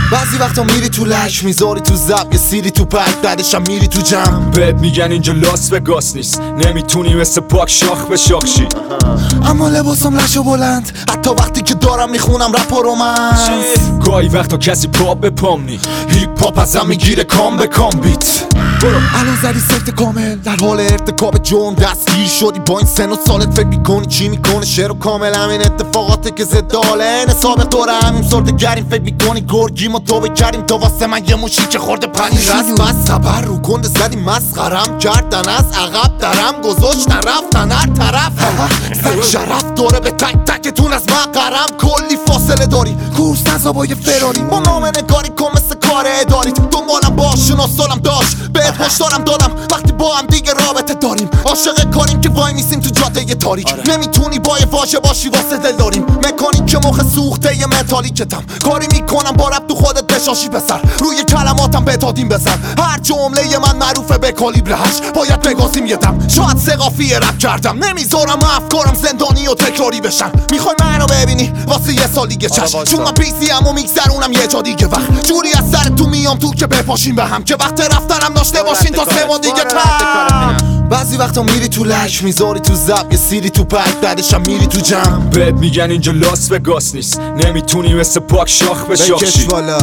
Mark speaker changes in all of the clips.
Speaker 1: بعضی وقتا میری تو لک میذاری تو زب یه سیری تو پک بعدشم میری تو جمع
Speaker 2: بهت میگن اینجا لاس وگاس نیست نمیتونی مثل پاک شاخ به شاخ شی
Speaker 1: اما لباسم لشو بلند حتی وقتی که دارم میخونم رپ و رومنس
Speaker 2: گاهی وقتا کسی پا به پام نی
Speaker 1: هیپ هاپ ازم میگیره کام به کام بیت الان زدی سفت کامل در حال ارتکاب جرم دستگیر شدی با این سن و سالت فکر میکنی چی میکنه شعر و کامل همین اتفاقاته که ضد حاله سابق دوره همین سرده گریم فکر میکنی گرگیم و توبه کردیم تو واسه من یه موشی که خورده پنیر رست بس خبر رو گنده زدی مسخرم کردن از عقب درم گذاشتن رفتن هر طرف زن شرف دوره به تک تکتون از مقرم کلی فاصله داری کورس نزا با یه فراری با نامه نگاری کن مثل کار اداری دنبالم باش شناسالم داشت بهت هشدارم دادم وقتی با هم دیگه رابطه داریم عاشق کاریم که وای میسیم تو جاده تاریک نمیتونی با یه واژه باشی واسه دل داریم مکانیک که مخ سوخته یه متالیکتم کاری میکنم با رب تو خودت بشاشی بسر روی کلماتم بتادیم بزن هر جمله من معروفه به کالیبر 8 باید بگازیم یه دم شاید سقافی رپ کردم نمیذارم افکارم زندانی و تکراری بشن میخوای منو ببینی واسه یه سال دیگه چشم چون من پیسی ام و میگذرونم یه جا دیگه وقت جوری از سر تو میام تو که بپاشیم به هم که وقت رفتنم داشته باشین تا 3 ماه دیگه کم بعضی وقتا میری تو لک میذاری تو زب یه سیری تو پک بعدشم میری تو جمع
Speaker 2: بهت میگن اینجا لاس وگاس نیست نمیتونی مثل پاک شاخ به شاخ شی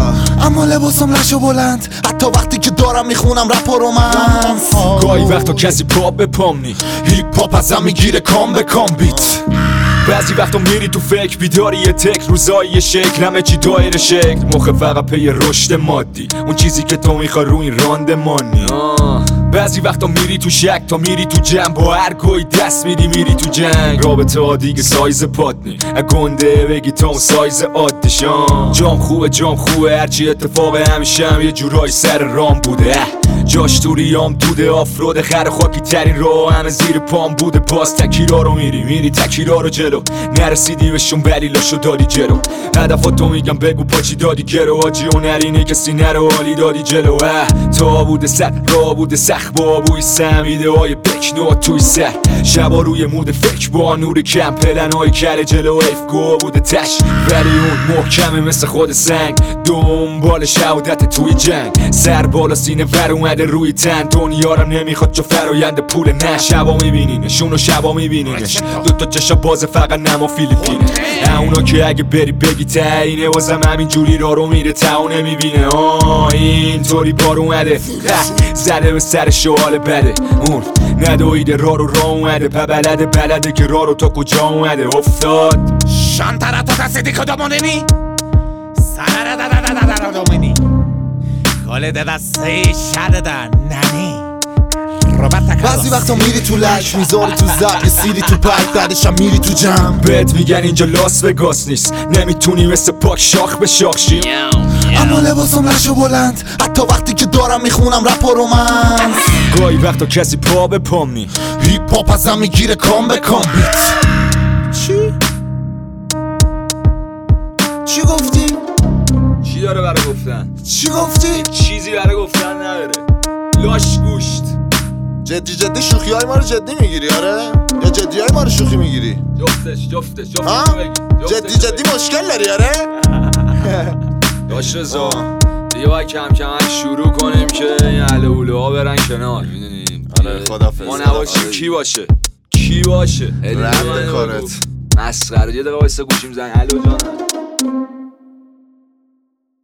Speaker 1: اما لباسم لشو بلند حتی وقتی که دارم میخونم رپ و رومنس
Speaker 2: گاهی وقتا کسی پا به پام نی
Speaker 1: هیپ هاپ ازم میگیره کام به کام بیت
Speaker 2: بعضی وقتا میری تو فکر بیداری یه تک روزایی یه شکل همه چی دایر شکل مخه فقط پی رشد مادی اون چیزی که تو میخوای رو این راندمانی بعضی وقتا میری تو شک تا میری تو جمع با هر گوی دست میری تو جنگ رابطه ها دیگه سایز پات نی گنده بگی تا اون سایز عادیشان جام خوبه هرچی اتفاق همیشه هم یه جورایی سر رام بوده جاش تو ریام دوده آفرود خر خاکی ترین راه همه زیر پام بوده باز تکیرا رو میری تکیرا رو جلو نرسیدی بهشون بلیلاشو دادی جلو هدفاتو میگم بگو پاچی دادی گرو آجی و نرینه کسی نرو حالی دادی جلو تا بوده سر را بوده سخت با بوی سمیده های بکنو توی سر شبا روی مود فکر با نور کم پلن های کل جلو افگو بوده تش ولی اون محکمه مثل خود سنگ دنبال شهادت توی جنگ سر بالا سینه ور اومده روی تن دنیارم نمیخواد جو فراینده پول نه شبا میبینینش اونو شبا میبینینش دوتا چشا باز فقط نما فیلیپینه اونا که اگه بری بگی تاینه واسم همین جوری رو میره تا نمیبینه اینطوری بار اومده زده به سر شوال بده اون ندویده را اومده بلده که را رو تا کجا اومده افتاد
Speaker 1: شانتارا تو کسی دیگه دامونی سرا دامونی کاله دسته شده در ننی بعضی وقتا میری تو لک میذاری تو زب یه سیری تو پک بعدشم میری تو جمع
Speaker 2: بهت میگن اینجا لاس وگاس نیست نمیتونی مثل پاک شاخ به شاخ شی
Speaker 1: اما لباسم لشو بلند حتی وقتی که دارم میخونم رپ و رومنس
Speaker 2: گاهی وقتا کسی پا به پام نی
Speaker 1: هیپ هاپ ازم میگیره کام به کام بیت چی گفتی؟
Speaker 2: چی داره برای گفتن؟
Speaker 1: چی گفتی؟
Speaker 2: چیزی برای گفتن نداره لاش گوشت
Speaker 1: جدی شوخی های ما رو جدی میگیری آره؟ یا جدی های ما رو شوخی میگیری؟
Speaker 2: جفتش
Speaker 1: جدی مشکل داری آره؟
Speaker 2: داش رضا دیگه باید کم شروع کنیم که این علوله ها برن کنار میدونین
Speaker 1: آره خدافظ
Speaker 2: ما نباشیم کی باشه
Speaker 1: رد کارت
Speaker 2: مسخره یه دقیقه وایسا گوشیم زنگ الو جانم